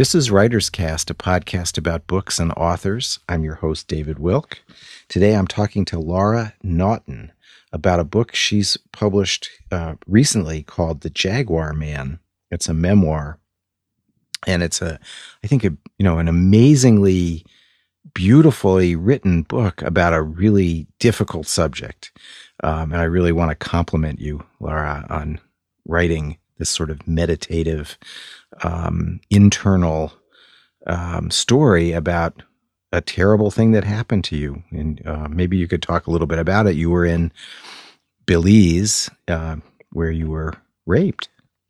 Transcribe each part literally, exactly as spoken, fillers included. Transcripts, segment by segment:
This is Writer's Cast, a podcast about books and authors. I'm your host, David Wilk. Today I'm talking to Laura Naughton about a book she's published uh, recently called The Jaguar Man. It's a memoir, and it's a, I think, a, you know, an amazingly beautifully written book about a really difficult subject. Um, and I really want to compliment you, Laura, on writing this sort of meditative, um, internal um, story about a terrible thing that happened to you. And uh, maybe you could talk a little bit about it. You were in Belize, uh, where you were raped.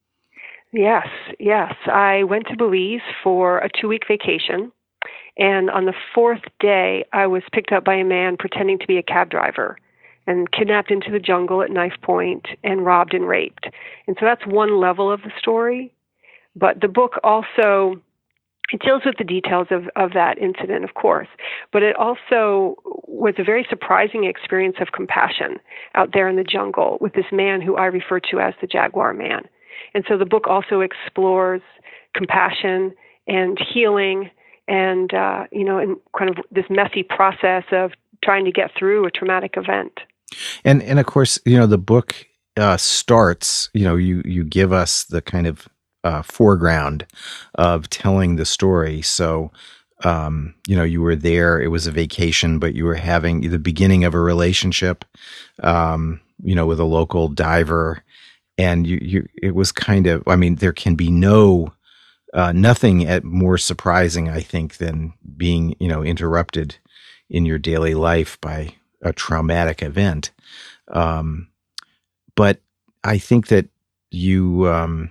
Yes, yes. I went to Belize for a two-week vacation, and on the fourth day, I was picked up by a man pretending to be a cab driver and kidnapped into the jungle at knife point and robbed and raped. And so that's one level of the story. But the book also, it deals with the details of, of that incident, of course, but it also was a very surprising experience of compassion out there in the jungle with this man who I refer to as the Jaguar Man. And so the book also explores compassion and healing and, uh, you know, and kind of this messy process of trying to get through a traumatic event. And, and of course, you know, the book uh, starts, you know, you, you give us the kind of uh, foreground of telling the story. So, um, you know, you were there, it was a vacation, but you were having the beginning of a relationship, um, you know, with a local diver. And you, you, it was kind of, I mean, there can be no, uh, nothing at more surprising, I think, than being, you know, interrupted in your daily life by a traumatic event. Um, but I think that you, um,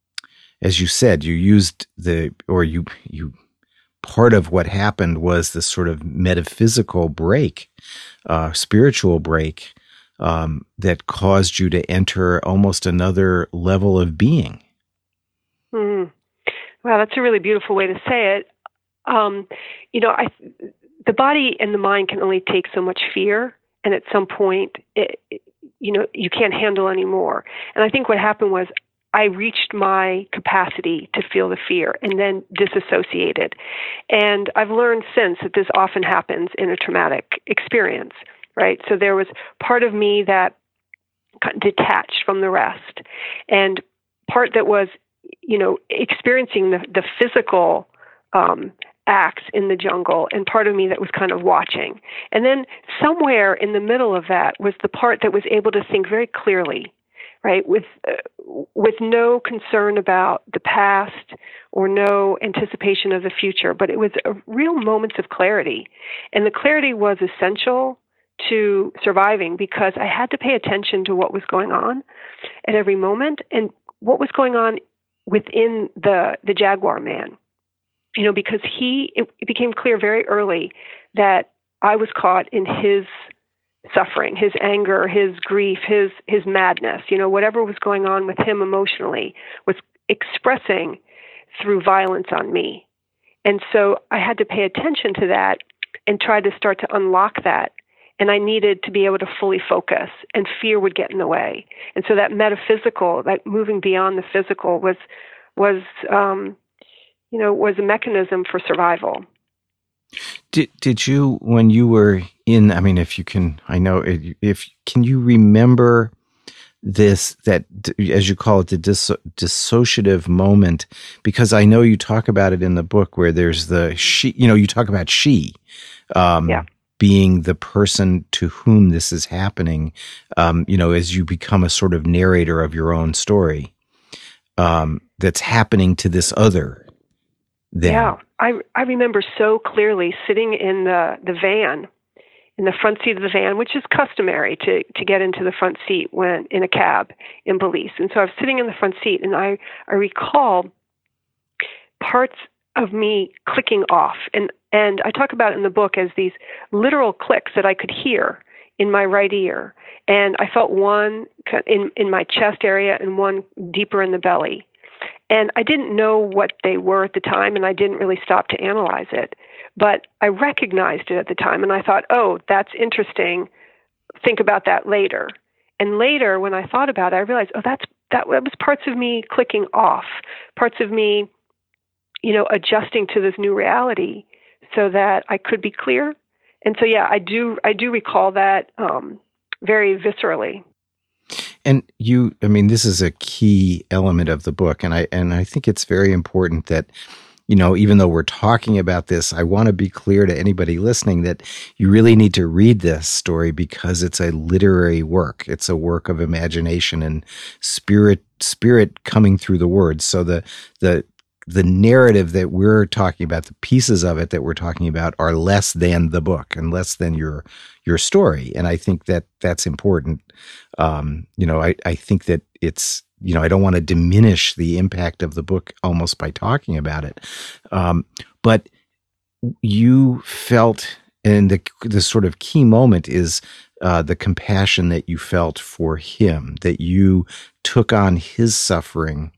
as you said, you used the, or you, you, part of what happened was this sort of metaphysical break, uh, spiritual break, um, that caused you to enter almost another level of being. Mm. Wow, that's a really beautiful way to say it. Um, you know, I, the body and the mind can only take so much fear, and at some point, it, it, you know, you can't handle anymore. And I think what happened was I reached my capacity to feel the fear and then disassociated. And I've learned since that this often happens in a traumatic experience, right? So there was part of me that got detached from the rest, and part that was, you know, experiencing the, the physical um, acts in the jungle, and part of me that was kind of watching. And then somewhere in the middle of that was the part that was able to think very clearly, right, with uh, with no concern about the past or no anticipation of the future, but it was a real moments of clarity. And the clarity was essential to surviving because I had to pay attention to what was going on at every moment and what was going on within the the Jaguar Man. You know, because he, it, it became clear very early that I was caught in his suffering, his anger, his grief, his his madness, you know, whatever was going on with him emotionally was expressing through violence on me. And so I had to pay attention to that and try to start to unlock that. And I needed to be able to fully focus, and fear would get in the way. And so that metaphysical, that moving beyond the physical was, was um, you know, was a mechanism for survival. Did did you, when you were in, I mean, if you can, I know, if, can you remember this, that, as you call it, the dis, dissociative moment? Because I know you talk about it in the book where there's the she, you know, you talk about she, um, yeah. being the person to whom this is happening, um, you know, as you become a sort of narrator of your own story, um, that's happening to this other. Then. Yeah, I I remember so clearly sitting in the, the van, in the front seat of the van, which is customary to, to get into the front seat when in a cab in Belize. And so I was sitting in the front seat, and I, I recall parts of me clicking off. And, and I talk about it in the book as these literal clicks that I could hear in my right ear. And I felt one in, in my chest area and one deeper in the belly. And I didn't know what they were at the time, and I didn't really stop to analyze it. But I recognized it at the time, and I thought, oh, that's interesting. Think about that later. And later, when I thought about it, I realized, oh, that's that was parts of me clicking off, parts of me you know, adjusting to this new reality so that I could be clear. And so, yeah, I do, I do recall that um, very viscerally. And you, I mean, this is a key element of the book. And I, and I think it's very important that, you know, even though we're talking about this, I want to be clear to anybody listening that you really need to read this story because it's a literary work. It's a work of imagination and spirit, spirit coming through the words. So the, the, the narrative that we're talking about, the pieces of it that we're talking about are less than the book and less than your, your story. And I think that that's important. Um, you know, I, I think that it's, you know, I don't want to diminish the impact of the book almost by talking about it. Um, but you felt, and the, the sort of key moment is uh, the compassion that you felt for him, that you took on his suffering,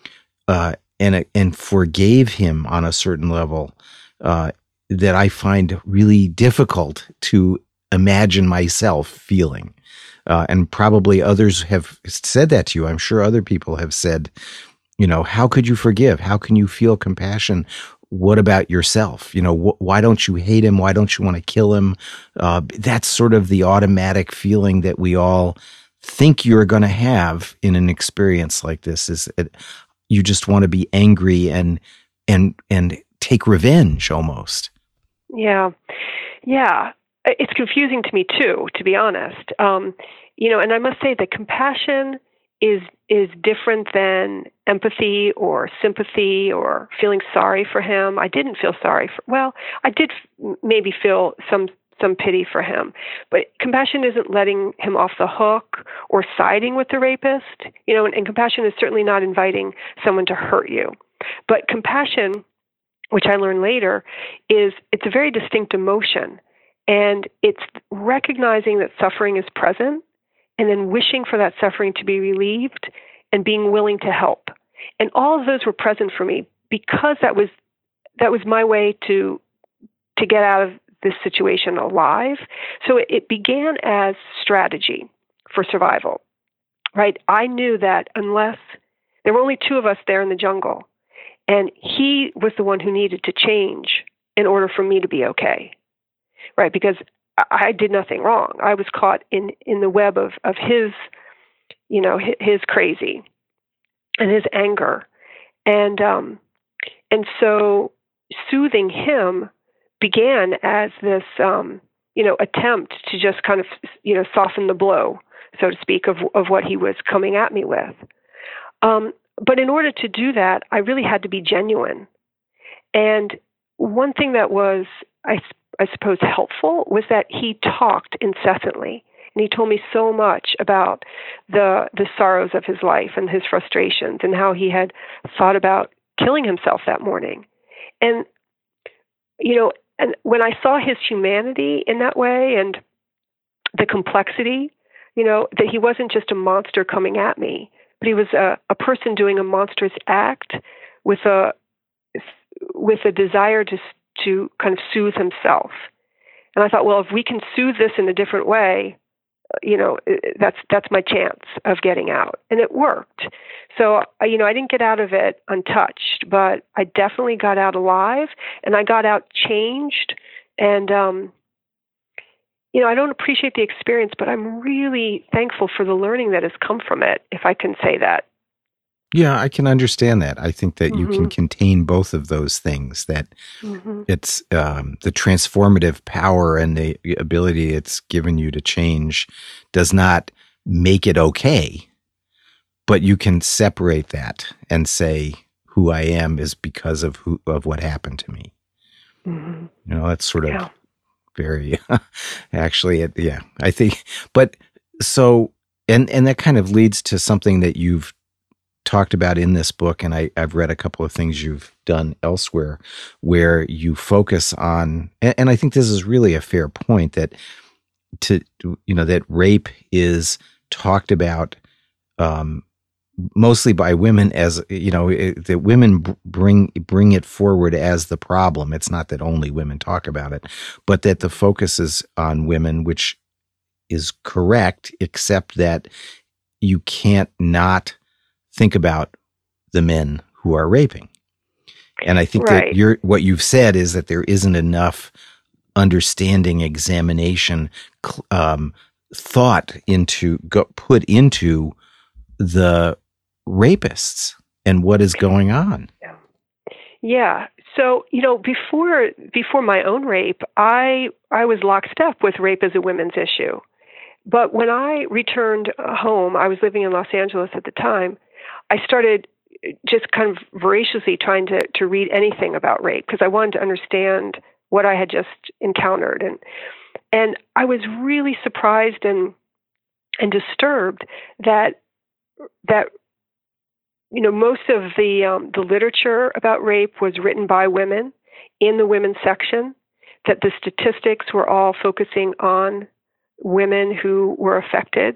uh, and, and forgave him on a certain level, uh, that I find really difficult to imagine myself feeling. Uh, and probably others have said that to you. I'm sure other people have said, you know, how could you forgive? How can you feel compassion? What about yourself? You know, wh- why don't you hate him? Why don't you want to kill him? Uh, that's sort of the automatic feeling that we all think you're going to have in an experience like this, is it, you just want to be angry and, and, and take revenge almost. Yeah. Yeah. It's confusing to me too, to be honest. Um, you know, and I must say that compassion is is different than empathy or sympathy or feeling sorry for him. I didn't feel sorry for. Well, I did f- maybe feel some some pity for him, but compassion isn't letting him off the hook or siding with the rapist. You know, and, and compassion is certainly not inviting someone to hurt you. But compassion, which I learned later, is it's a very distinct emotion. And it's recognizing that suffering is present and then wishing for that suffering to be relieved and being willing to help. And all of those were present for me because that was that was my way to to get out of this situation alive. So it, it began as strategy for survival, right? I knew that unless there were only two of us there in the jungle, and he was the one who needed to change in order for me to be okay. Right, because I did nothing wrong. I was caught in, in the web of, of his, you know, his, his crazy and his anger, and um, and so soothing him began as this, um, you know, attempt to just kind of, you know, soften the blow, so to speak, of of what he was coming at me with. Um, but in order to do that, I really had to be genuine. And one thing that was, I I suppose, helpful was that he talked incessantly. And he told me so much about the the sorrows of his life and his frustrations and how he had thought about killing himself that morning. And, you know, and when I saw his humanity in that way and the complexity, you know, that he wasn't just a monster coming at me, but he was a, a person doing a monstrous act with a with a desire to to kind of soothe himself. And I thought, well, if we can soothe this in a different way, you know, that's that's my chance of getting out. And it worked. So, you know, I didn't get out of it untouched, but I definitely got out alive, and I got out changed. And, um, you know, I don't appreciate the experience, but I'm really thankful for the learning that has come from it, if I can say that. Yeah, I can understand that. I think that mm-hmm. you can contain both of those things, that mm-hmm. it's um, the transformative power and the ability it's given you to change does not make it okay, but you can separate that and say, who I am is because of who of what happened to me. Mm-hmm. You know, that's sort of yeah. very, actually, it, yeah, I think, but so, and, and that kind of leads to something that you've talked about in this book, and I, I've read a couple of things you've done elsewhere where you focus on, and, and I think this is really a fair point, that to, you know, that rape is talked about um, mostly by women as, you know, it, that women bring, bring it forward as the problem. It's not that only women talk about it, but that the focus is on women, which is correct, except that you can't not think about the men who are raping. And I think Right. that you're, what you've said is that there isn't enough understanding, examination, um, thought into, go, put into the rapists and what is going on. Yeah. Yeah. So, you know, before before my own rape, I I was lockstep with rape as a women's issue. But when I returned home, I was living in Los Angeles at the time, I started just kind of voraciously trying to, to read anything about rape because I wanted to understand what I had just encountered. And and I was really surprised and and disturbed that that you know most of the um, the literature about rape was written by women in the women's section, that the statistics were all focusing on women who were affected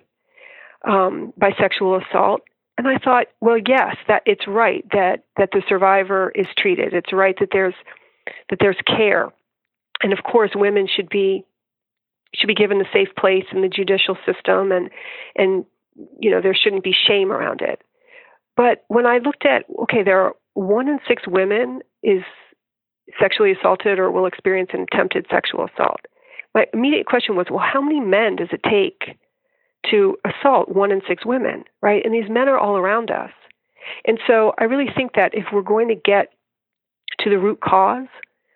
um, by sexual assault. And I thought, well, yes, that it's right that that the survivor is treated. It's right that there's that there's care, and of course, women should be should be given a safe place in the judicial system, and and you know there shouldn't be shame around it. But when I looked at, okay, there are one in six women is sexually assaulted or will experience an attempted sexual assault. My immediate question was, well, how many men does it take to assault one in six women, right? And these men are all around us. And so I really think that if we're going to get to the root cause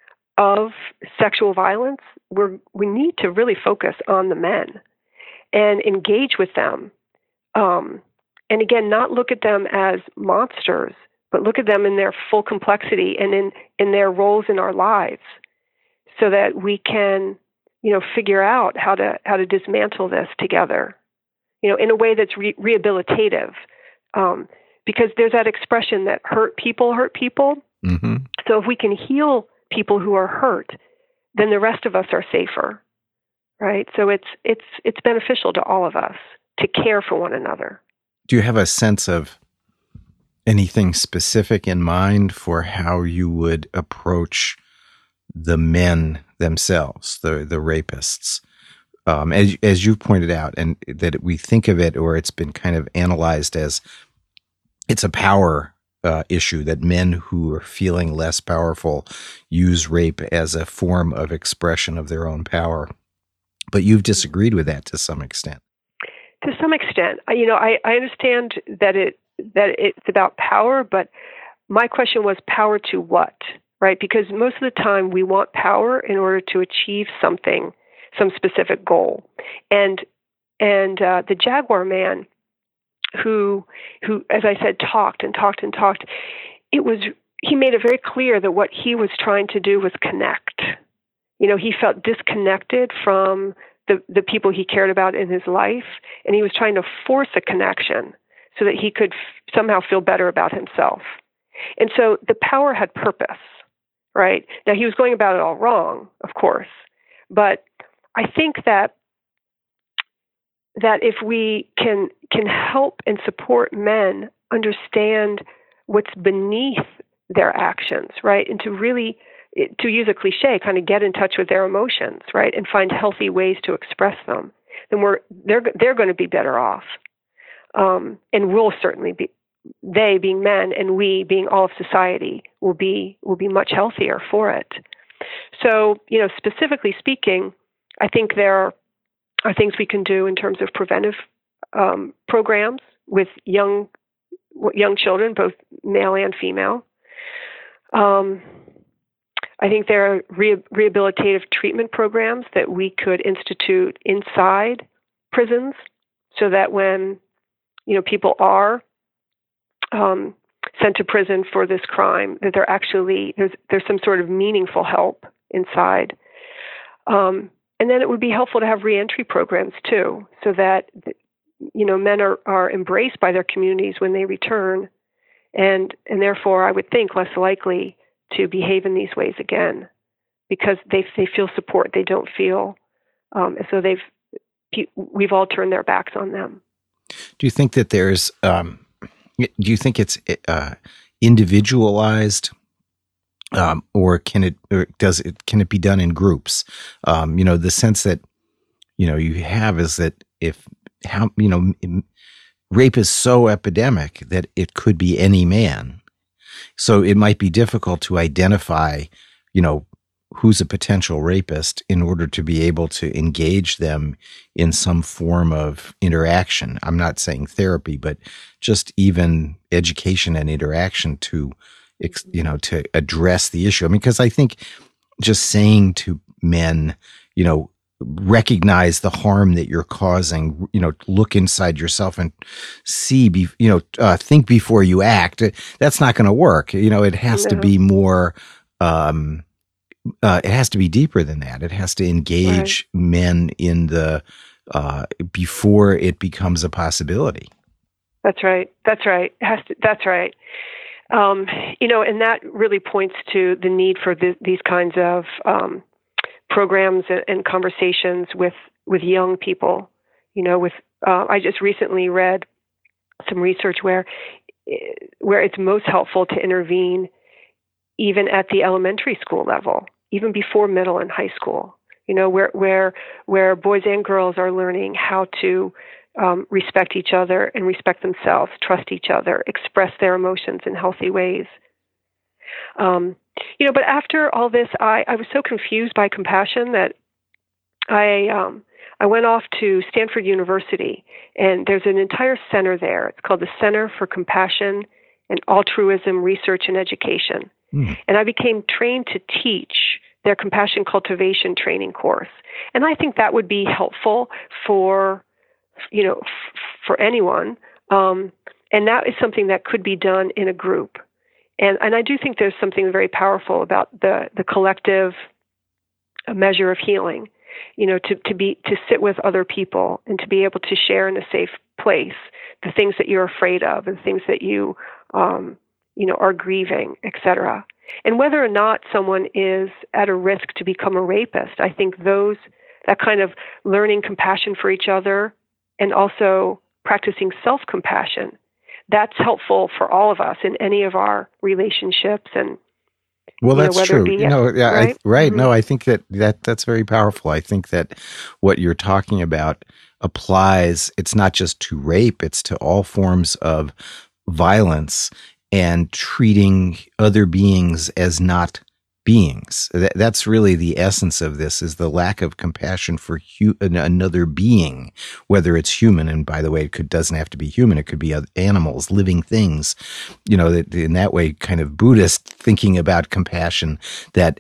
of sexual violence, we're, we need to really focus on the men and engage with them. Um, and again, not look at them as monsters, but look at them in their full complexity and in, in their roles in our lives so that we can, you know, figure out how to how to dismantle this together, you know, in a way that's re- rehabilitative. Um, because there's that expression that hurt people hurt people. Mm-hmm. So if we can heal people who are hurt, then the rest of us are safer, right? So it's it's it's beneficial to all of us to care for one another. Do you have a sense of anything specific in mind for how you would approach the men themselves, the the rapists? Um, as as you pointed out, and that we think of it, or it's been kind of analyzed as it's a power uh, issue, that men who are feeling less powerful use rape as a form of expression of their own power. But you've disagreed with that to some extent. To some extent, you know, I, I understand that it that it's about power, but my question was power to what, right? Because most of the time we want power in order to achieve something, some specific goal. And and uh, the Jaguar man, who who, as I said, talked and talked and talked, it was he made it very clear that what he was trying to do was connect. You know, he felt disconnected from the, the people he cared about in his life, and he was trying to force a connection so that he could f- somehow feel better about himself. And so the power had purpose, right? Now, he was going about it all wrong, of course, but I think that that if we can can help and support men understand what's beneath their actions, right, and to really, to use a cliche, kind of get in touch with their emotions, right, and find healthy ways to express them, then we're they're they're going to be better off, um, and we'll certainly be. They being men and we being all of society will be will be much healthier for it. So, you know, specifically speaking, I think there are, are things we can do in terms of preventive um, programs with young young children, both male and female. Um, I think there are re- rehabilitative treatment programs that we could institute inside prisons, so that when, you know, people are um, sent to prison for this crime, that they're actually there's there's some sort of meaningful help inside. Um, and then it would be helpful to have reentry programs too, so that, you know, men are, are embraced by their communities when they return, and and therefore I would think less likely to behave in these ways again, because they they feel support. They don't feel um, as though they've we've all turned their backs on them. Do you think that there's um, do you think it's uh, individualized, um, or can it or does it can it be done in groups? Um, you know, the sense that you know you have is that if how you know rape is so epidemic that it could be any man. So it might be difficult to identify, you know, who's a potential rapist in order to be able to engage them in some form of interaction. I'm not saying therapy, but just even education and interaction to, you know, to address the issue. I mean, because I think just saying to men, you know, recognize the harm that you're causing, you know, look inside yourself and see, be, you know, uh, think before you act. That's not going to work. You know, it has no. to be more, um, uh, it has to be deeper than that. It has to engage right. men in the, uh, before it becomes a possibility. That's right. That's right. It has to, that's right. Um, you know, and that really points to the need for th- these kinds of, um, programs and, and conversations with, with young people. You know, with uh, I just recently read some research where where it's most helpful to intervene even at the elementary school level, even before middle and high school. You know, where where where boys and girls are learning how to um, respect each other and respect themselves, trust each other, express their emotions in healthy ways. Um, you know, but after all this, I, I was so confused by compassion that I um, I went off to Stanford University, and there's an entire center there. It's called the Center for Compassion and Altruism Research and Education. Mm. And I became trained to teach their compassion cultivation training course. And I think that would be helpful for, you know, f- for anyone. Um, and that is something that could be done in a group. And and I do think there's something very powerful about the, the collective measure of healing, you know, to, to be to sit with other people and to be able to share in a safe place the things that you're afraid of and things that you, um, you know, are grieving, et cetera. And whether or not someone is at a risk to become a rapist, I think those that kind of learning compassion for each other and also practicing self-compassion, that's helpful for all of us in any of our relationships. And well, you that's know, true. Be, you know, yeah, right. I, right. Mm-hmm. No, I think that, that that's very powerful. I think that what you're talking about applies. It's not just to rape; it's to all forms of violence and treating other beings as not beings. That, that's really the essence of this: is the lack of compassion for hu- another being, whether it's human. And by the way, it could, doesn't have to be human. It could be animals, living things. You know, that in that way, kind of Buddhist thinking about compassion, that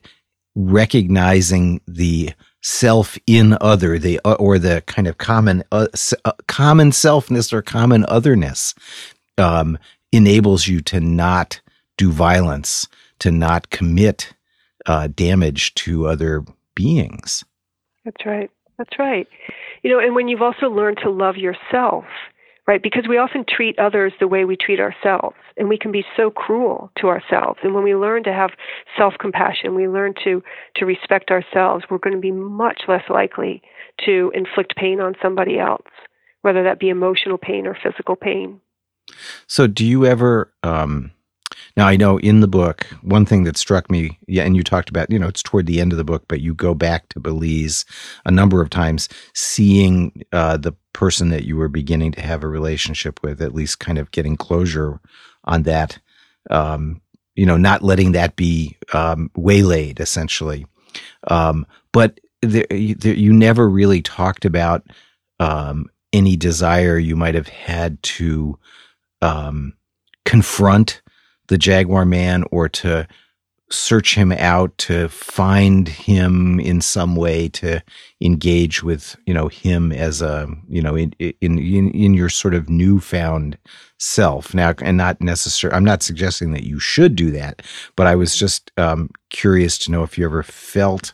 recognizing the self in other, the or the kind of common uh, common selfness or common otherness, um, enables you to not do violence, to not commit Uh, damage to other beings. That's right. That's right. You know, and when you've also learned to love yourself, right? Because we often treat others the way we treat ourselves, and we can be so cruel to ourselves. And when we learn to have self-compassion, we learn to to respect ourselves, we're going to be much less likely to inflict pain on somebody else, whether that be emotional pain or physical pain. So do you ever... Um Now, I know in the book, one thing that struck me, yeah, and you talked about, you know, it's toward the end of the book, but you go back to Belize a number of times, seeing uh, the person that you were beginning to have a relationship with, at least kind of getting closure on that, um, you know, not letting that be um, waylaid, essentially. Um, but there, there, you never really talked about um, any desire you might have had to um, confront the Jaguar Man, or to search him out, to find him in some way, to engage with, you know, him as a, you know, in in in, in your sort of newfound self now. And not necessarily, I'm not suggesting that you should do that, but I was just um, curious to know if you ever felt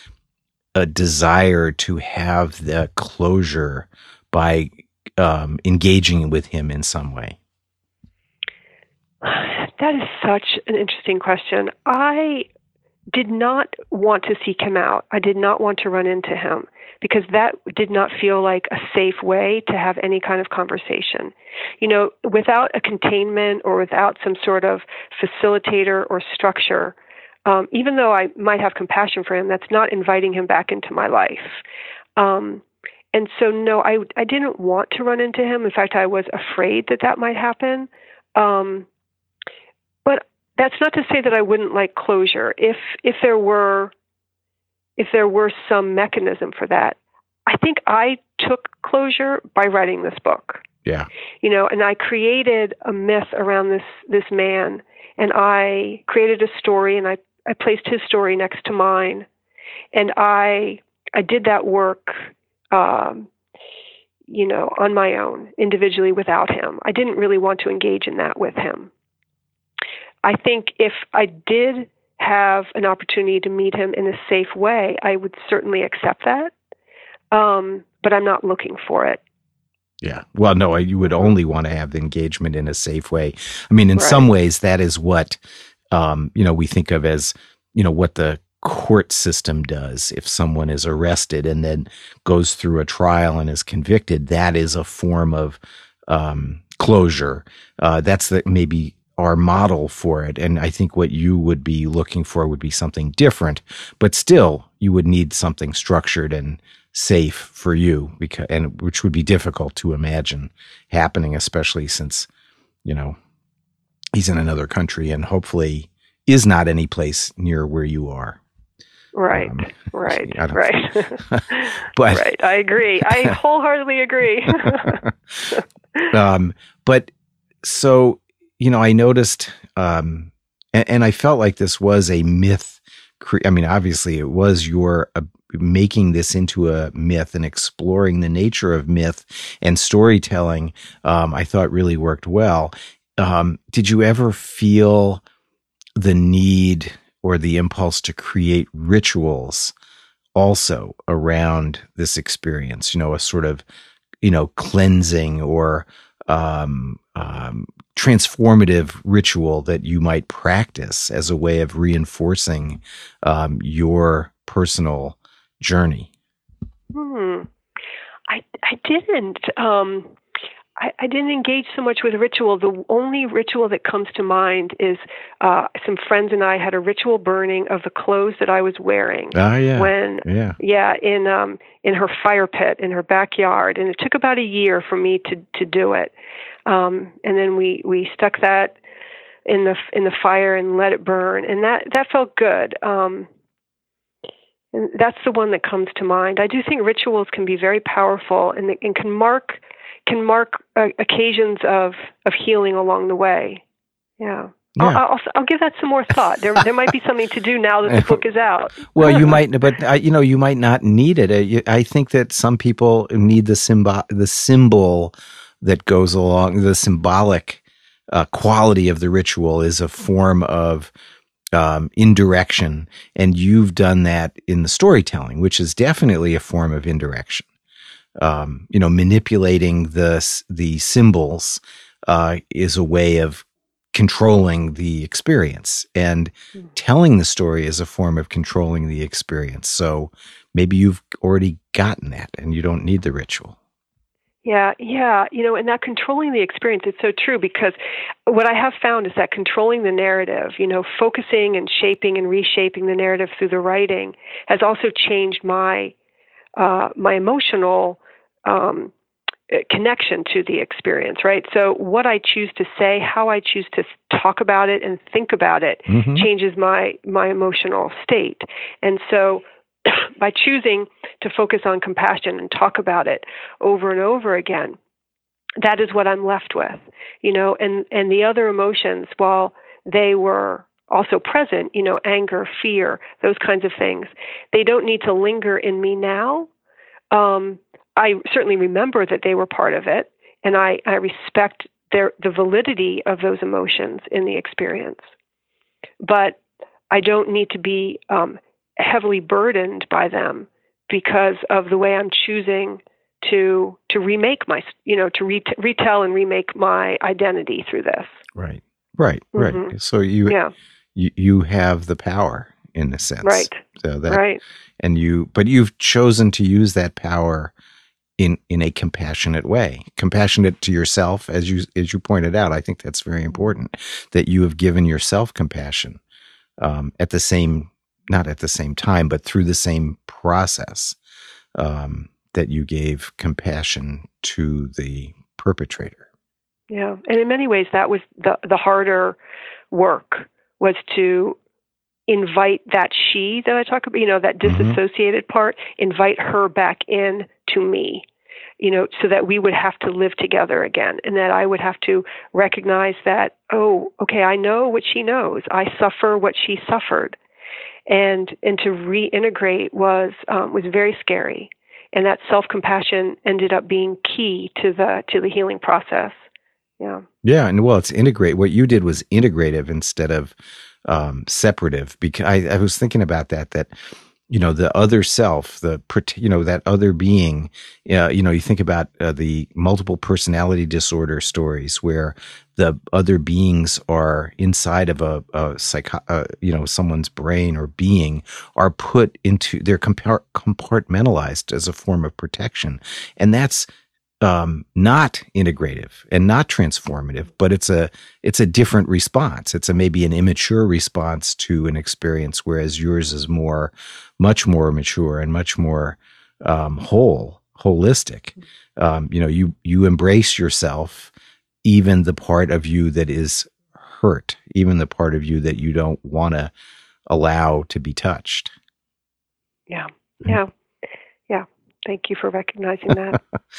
a desire to have the closure by um, engaging with him in some way. That is such an interesting question. I did not want to seek him out. I did not want to run into him because that did not feel like a safe way to have any kind of conversation. You know, without a containment or without some sort of facilitator or structure, um, even though I might have compassion for him, that's not inviting him back into my life. Um, and so, no, I, I didn't want to run into him. In fact, I was afraid that that might happen. Um, But that's not to say that I wouldn't like closure. If if there were if there were some mechanism for that, I think I took closure by writing this book. Yeah. You know, and I created a myth around this this man, and I created a story, and I, I placed his story next to mine, and I I did that work, um, you know, on my own, individually, without him. I didn't really want to engage in that with him. I think if I did have an opportunity to meet him in a safe way, I would certainly accept that, um, but I'm not looking for it. Yeah. Well, no, you would only want to have the engagement in a safe way. I mean, in Right. some ways, that is what, um, you know, we think of as, you know, what the court system does. If someone is arrested and then goes through a trial and is convicted, that is a form of um, closure. Uh, that's the, maybe our model for it. And I think what you would be looking for would be something different, but still you would need something structured and safe for you, because, and which would be difficult to imagine happening, especially since, you know, he's in another country and hopefully is not any place near where you are. Right, Um, right, I don't- right. But right, I agree. I wholeheartedly agree. um, but so, you know, I noticed, um, and, and I felt like this was a myth. Cre- I mean, obviously it was your uh, making this into a myth and exploring the nature of myth and storytelling. Um, I thought really worked well. Um, did you ever feel the need or the impulse to create rituals also around this experience? You know, a sort of, you know, cleansing or um, um, transformative ritual that you might practice as a way of reinforcing um, your personal journey? Hmm. I I didn't. Um, I, I didn't engage so much with ritual. The only ritual that comes to mind is uh, some friends and I had a ritual burning of the clothes that I was wearing. Ah, yeah, When yeah, yeah, in um in her fire pit in her backyard, and it took about a year for me to to do it. Um, and then we we stuck that in the in the fire and let it burn, and that that felt good. Um, and that's the one that comes to mind. I do think rituals can be very powerful, and, and can mark can mark uh, occasions of, of healing along the way. Yeah. yeah. I'll, I'll, I'll give that some more thought. There there might be something to do now that the book is out. Well, you might, but uh, you know, you might not need it. Uh, you- I think that some people need the symbol, the symbol that goes along, the symbolic uh, quality of the ritual is a form of um, indirection, and you've done that in the storytelling, which is definitely a form of indirection. Um, you know, manipulating the the symbols uh, is a way of controlling the experience, and telling the story is a form of controlling the experience. So maybe you've already gotten that, and you don't need the ritual. Yeah, yeah. You know, and that controlling the experience, it's so true, because what I have found is that controlling the narrative, you know, focusing and shaping and reshaping the narrative through the writing has also changed my uh, my emotional um, connection to the experience, right? So what I choose to say, how I choose to talk about it and think about it Mm-hmm. changes my my emotional state. And so by choosing to focus on compassion and talk about it over and over again, that is what I'm left with, you know, and, and the other emotions, while they were also present, you know, anger, fear, those kinds of things, they don't need to linger in me now. Um, I certainly remember that they were part of it, and I, I respect their, the validity of those emotions in the experience. But I don't need to be um, heavily burdened by them because of the way I'm choosing to to remake my, you know, to re- retell and remake my identity through this. Right, right, right. Mhm. So you, Yeah, you you have the power in a sense, right, So that, right. and you, but you've chosen to use that power in in a compassionate way, compassionate to yourself, as you as you pointed out. I think that's very important, that you have given yourself compassion um, at the same, not at the same time, but through the same process um, that you gave compassion to the perpetrator. Yeah, and in many ways, that was the the harder work, was to invite that she that I talk about, you know, that disassociated mm-hmm. part, invite her back in to me, you know, so that we would have to live together again, and that I would have to recognize that, oh, okay, I know what she knows. I suffer what she suffered. And and to reintegrate was um, was very scary. And that self-compassion ended up being key to the to the healing process. Yeah. Yeah, and well, it's integrate. What you did was integrative instead of um, separative. Because I, I was thinking about that. That you know, the other self, the you know that other being. Uh, you know, you think about uh, the multiple personality disorder stories where the other beings are inside of a, a psycho, uh, you know, someone's brain or being, are put into, they're compart- compartmentalized as a form of protection, and that's um, not integrative and not transformative. But it's a it's a different response. It's a maybe an immature response to an experience, whereas yours is more, much more mature and much more um, whole, holistic. Um, you know, you you embrace yourself. Even the part of you that is hurt, even the part of you that you don't want to allow to be touched. Yeah, yeah, yeah. Thank you for recognizing that.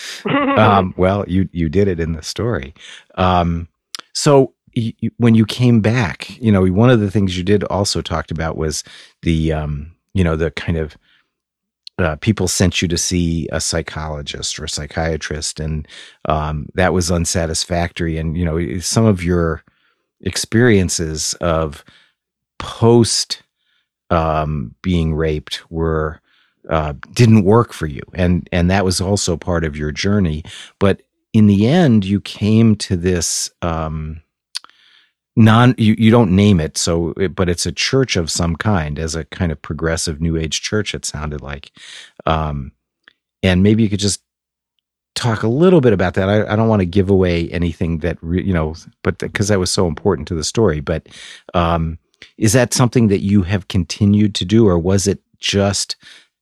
um, well, you you did it in the story. Um, so you, you, when you came back, you know, one of the things you did also talked about was the, um, you know, the kind of Uh, people sent you to see a psychologist or a psychiatrist, and um, that was unsatisfactory. And, you know, some of your experiences of post um, being raped were uh, didn't work for you, and and that was also part of your journey. But in the end, you came to this. Um, Non, you, you don't name it, so but it's a church of some kind, as a kind of progressive New Age church. It sounded like, um, and maybe you could just talk a little bit about that. I, I don't want to give away anything that re, you know, but because that was so important to the story. But um, is that something that you have continued to do, or was it just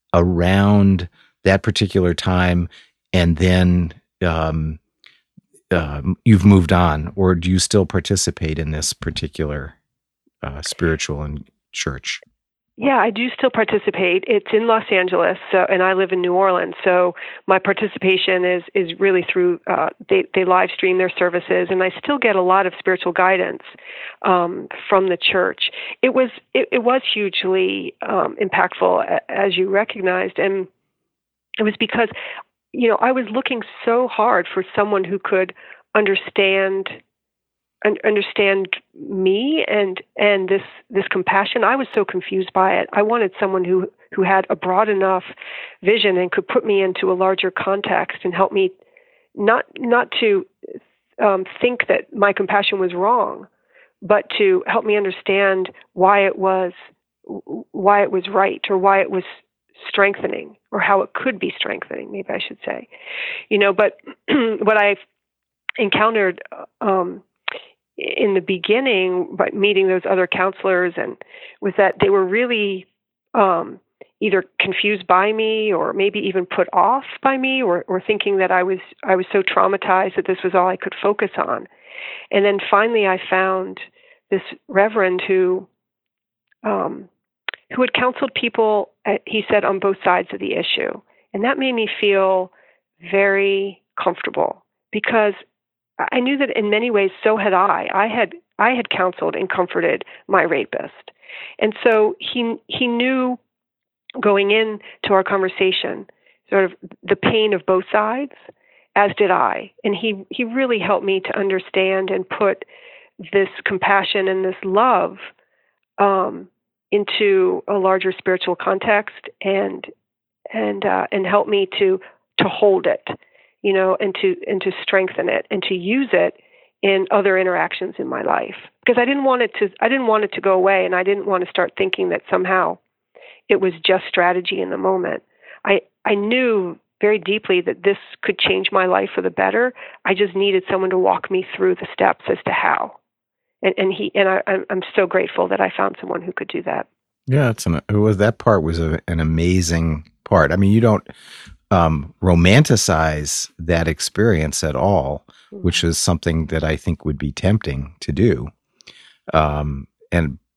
around that particular time, and then? Um, Uh, you've moved on, or do you still participate in this particular uh, spiritual and church? Yeah, I do still participate. It's in Los Angeles, so, and I live in New Orleans. So my participation is is really through uh, they they live stream their services, and I still get a lot of spiritual guidance um, from the church. It was it, it was hugely um, impactful, as you recognized, and it was because, you know, I was looking so hard for someone who could understand un- understand me and and this this compassion. I was so confused by it. I wanted someone who who had a broad enough vision and could put me into a larger context and help me not not to um, think that my compassion was wrong, but to help me understand why it was why it was right, or why it was strengthening, or how it could be strengthening, maybe I should say. You know, but what I've encountered um, in the beginning, by meeting those other counselors, and was that they were really um, either confused by me, or maybe even put off by me, or, or thinking that I was I was so traumatized that this was all I could focus on. And then finally, I found this reverend who um, who had counseled people, uh, he said, on both sides of the issue. And that made me feel very comfortable, because I knew that in many ways, so had I. I had I had counseled and comforted my rapist. And so he he knew going into our conversation sort of the pain of both sides, as did I. And he, he really helped me to understand and put this compassion and this love um, into a larger spiritual context, and and uh, and help me to to hold it, you know, and to and to strengthen it, and to use it in other interactions in my life. Because I didn't want it to I didn't want it to go away, and I didn't want to start thinking that somehow it was just strategy in the moment. I I knew very deeply that this could change my life for the better. I just needed someone to walk me through the steps as to how. And, and he and I, I'm so grateful that I found someone who could do that. Yeah, it's an, it was that part was a, an amazing part. I mean, you don't um, romanticize that experience at all, mm-hmm. which is something that I think would be tempting to do. Um, and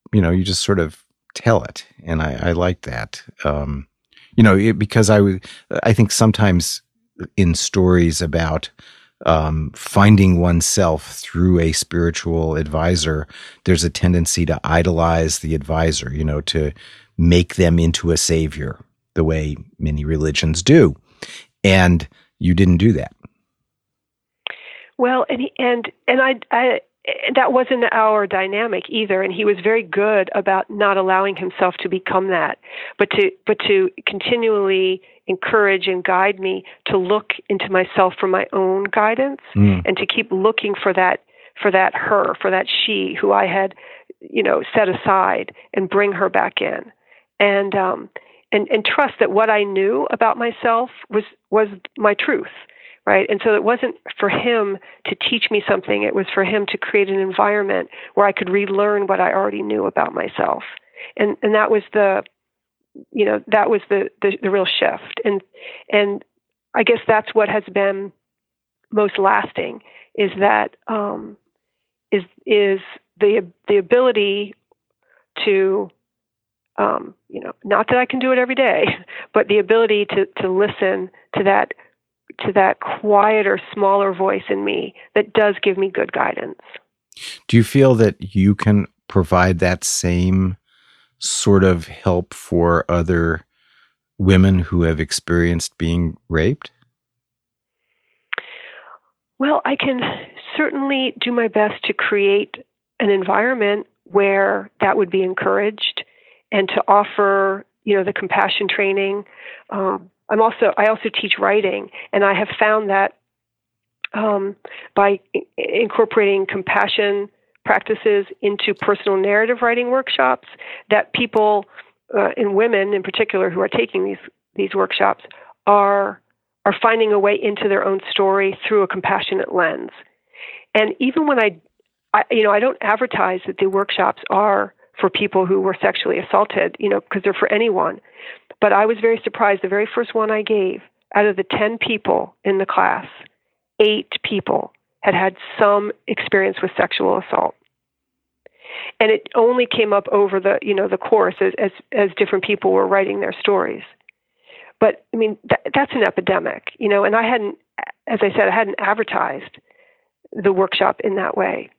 you know, you just sort of tell it. And I, I like that. Um, you know, it, because I would, I think sometimes in stories about um, finding oneself through a spiritual advisor, there's a tendency to idolize the advisor, you know, to make them into a savior, the way many religions do. And you didn't do that. Well, and he, and and I, I that wasn't our dynamic either. And he was very good about not allowing himself to become that, but to but to continually encourage and guide me to look into myself for my own guidance, mm. and to keep looking for that for that her, for that she who I had, you know, set aside, and bring her back in, and um, and and trust that what I knew about myself was was my truth. Right. And so it wasn't for him to teach me something. It was for him to create an environment where I could relearn what I already knew about myself. And and that was the, you know, that was the, the, the real shift. And and I guess that's what has been most lasting is that um, is is the the ability to, um, you know, not that I can do it every day, but the ability to to listen to that to that quieter, smaller voice in me that does give me good guidance. Do you feel that you can provide that same sort of help for other women who have experienced being raped? Well, I can certainly do my best to create an environment where that would be encouraged, and to offer, you know, the compassion training. Um, I'm also, I also teach writing, and I have found that um, by I- incorporating compassion practices into personal narrative writing workshops, that people, uh, and women in particular who are taking these these workshops, are are finding a way into their own story through a compassionate lens. And even when I, I you know, I don't advertise that the workshops are for people who were sexually assaulted, you know, because they're for anyone. But I was very surprised. The very first one I gave, out of the ten people in the class, eight people had had some experience with sexual assault. And it only came up over the, you know, the course as, as, as different people were writing their stories. But, I mean, that, that's an epidemic, you know, and I hadn't, as I said, I hadn't advertised the workshop in that way.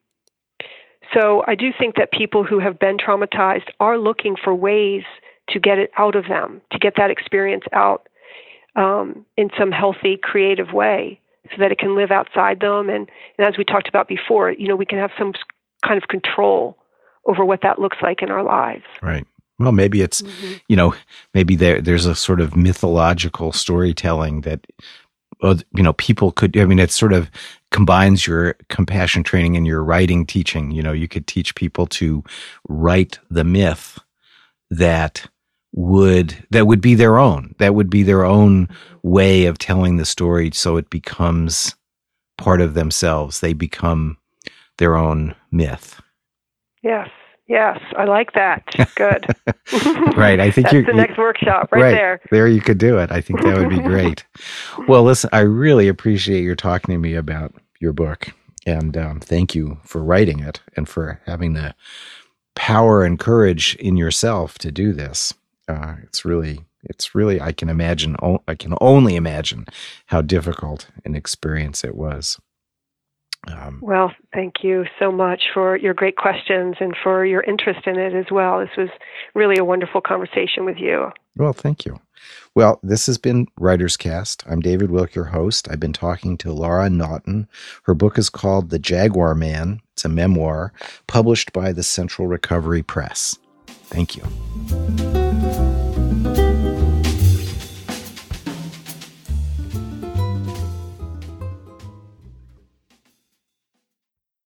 So I do think that people who have been traumatized are looking for ways to get it out of them, to get that experience out um, in some healthy, creative way so that it can live outside them. And, and as we talked about before, you know, we can have some kind of control over what that looks like in our lives. Right. Well, maybe it's, mm-hmm. you know, maybe there there's a sort of mythological storytelling that, you know, people could, I mean, it sort of combines your compassion training and your writing teaching. You know, you could teach people to write the myth that would that would be their own that would be their own way of telling the story, so it becomes part of themselves. They become their own myth. Yes, yes, I like that. Good. Right, I think that's you're the next workshop right, right there. There you could do it. I think that would be great. Well, listen, I really appreciate your talking to me about your book, and um, thank you for writing it and for having the power and courage in yourself to do this. Uh, it's really, it's really, I can imagine, I can only imagine how difficult an experience it was. Um, well, thank you so much for your great questions and for your interest in it as well. This was really a wonderful conversation with you. Well, thank you. Well, this has been Writer's Cast. I'm David Wilk, your host. I've been talking to Laura Naughton. Her book is called The Jaguar Man. It's a memoir published by the Central Recovery Press. Thank you.